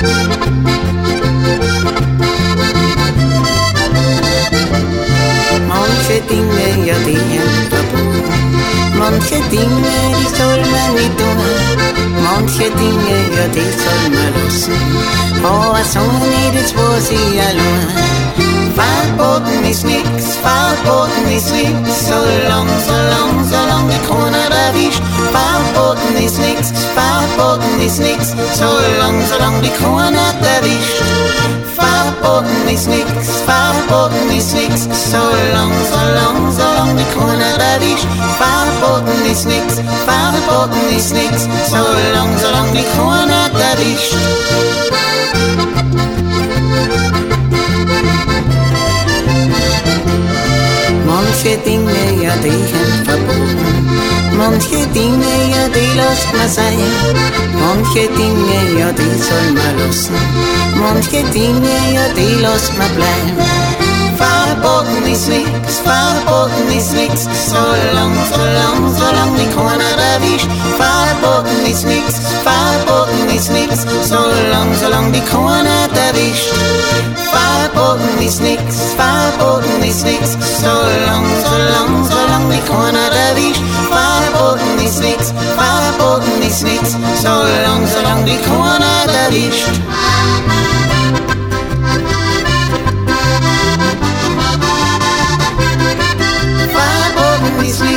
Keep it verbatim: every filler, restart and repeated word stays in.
Manche Dinge, ja, die sind verboten. Manche Dinge, die soll man nicht tun. Manche Dinge, ja, die soll man lassen. Aber so nicht, das weiß ich allein. Verboten ist nix, verboten ist nix. Solang, solang, solang die keiner erwischt. Verboten ist nix, verboten ist nix. Solang, solang die keiner erwischt. Verboten ist nix, verboten ist nix. Solang, solang, solang die keiner erwischt. Verboten ist nix, verboten ist nix. Solang, solang die keiner erwischt. Manche Dinge, ja, die sind verboten. Manche Dinge, ja, die lässt man sein. Manche Dinge, ja, die soll man lassen. Manche Dinge, ja, die lässt man bleiben. Verboten ist nix, verboten ist nix. Solang, solang, solang die keiner erwischt. Verboten ist nix, verboten ist nix. Solang, solang die keiner erwischt. Verboten ist nix, verboten ist nix. Solang, solang, solang die keiner erwischt. Verboten ist nix, verboten ist nix. Solang, solang die keiner erwischt. Verboten ist nix.